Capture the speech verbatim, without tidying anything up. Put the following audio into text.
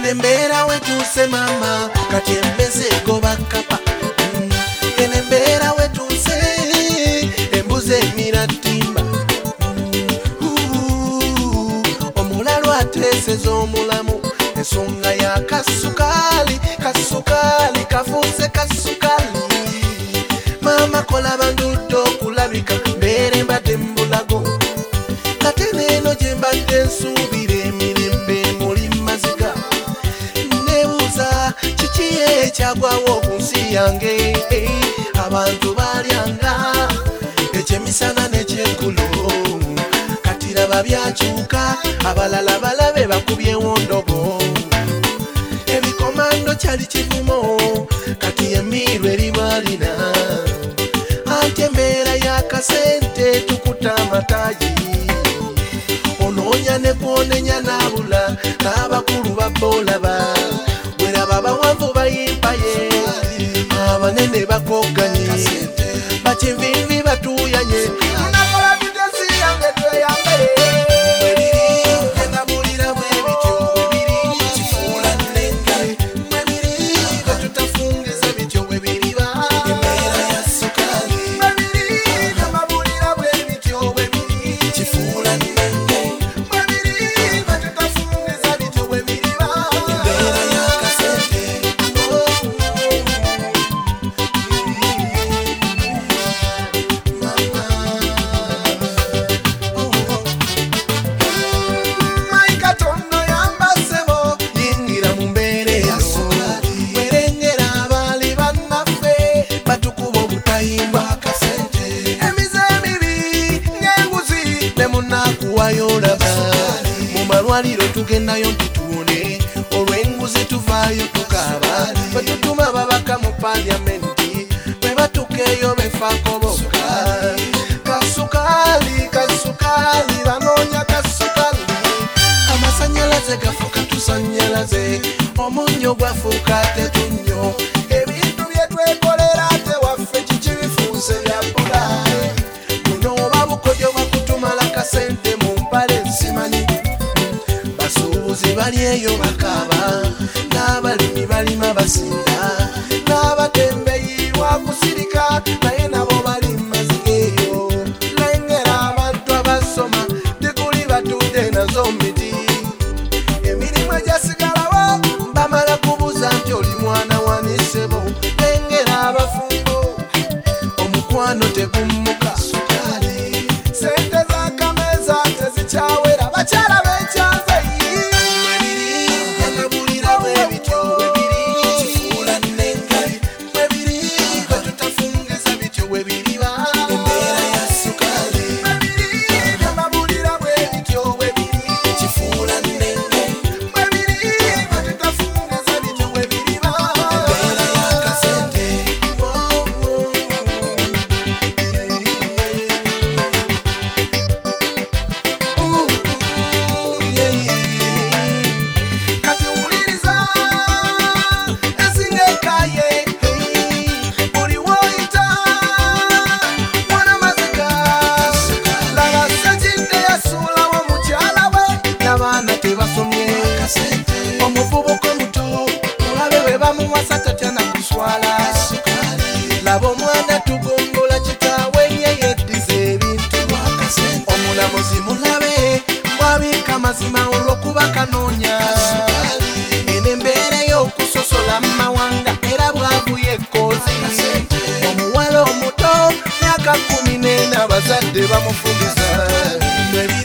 Enembera wetuse mama kati emmeze goba kapa. Enembera wetuse embuze emira timba. Omulalo ateseza omulamu ensonga ya kasukali kasukali kafuuse kasukali. Mama kola bandudo kulabika mbere mbadde mbulago kati neno gye mbadde nsuubira emirembe muli maziga. Nebuuza kiki ekyagwawo ku nsi yange abantu balyanga ekyemisana n'ekyeggulo kati laba byakyuka abalala balabe bakubyewo ndogo. Ebikomando kyali kivumo kati emiru eri balina anti embeera y'akasente tukuta amatayi. Onoonya ne kwonenya n'abula n'abakulu babolaba weraba abawanvu bayimpaye abanene bakoganye bakivinvi batuyanye. Nakola tutesi yange tweyambere enabulira bwebityo bwebiri kifuula nnenge mwebiri batutafungiza bityo bwebiriba embeera ya sukali mwebiri amabulira bwebityo bwebiri kifuula nnenge mwebiri batutafungiza bityo bwebiriba embeera ya kasente. Mu malwaliro tugendayo ntituwone olw'enguzi tuvaayo tukaaba bwe tutuma ababaka mu paliamenti bwe batukeeyo befaako bokka. Kasukali kasukali banoonya kasukali. Amasanyalaze gafuuka tusanyalaze omunnyo gwafuuka tetunnyo. Ebintu bye twekolera tewaffe kiki bifuuse bya bbula. Buno oba bukodyo bwakutumala kasente mu mpale nsimanyi. Basuubuzi bali eyo bakaaba n'abalimi balima basinda n'abatembeyi wakusirika naye nabo bali maziga eyo. Lengera abantu abasoma tekuli batudde nazo miti. Emirimu egyasigalawo bamala kubuuza nti oli mwana wanisebo. Lengera abafumbo omukwano tegummuka. Sente z'akameza tezikyawera bakyala b'ekyanze. Enabulira bwebityo bwebiri kifuula nnenge mwebiri batutafungiza bityo bwebiriba embeera ya sukali. Enabulira bwebityo bwebiri kifuula nnenge mwebiri batutafungiza bityo bwebiriba embeera ya kasente. Kati wuliriza ensinga ekaye buli woyita wana maziga. Laba Ssejjidde yasuulawo mukyala we n'abaana tebasomye. Omuvubuka omuto mulabe bwe bamuwasa tatya na kuswala. Laba omwana tugombola kitaawe ye yeddiza ebintu. Omulamuzi mulabe bw'abika mazima olw'okuba kanoonya. Eno embeera y'okusosola mu mawanga era bwavuye ekkoozi. Omuwala omuto myaka kumi n'ena abazadde bamufugiza.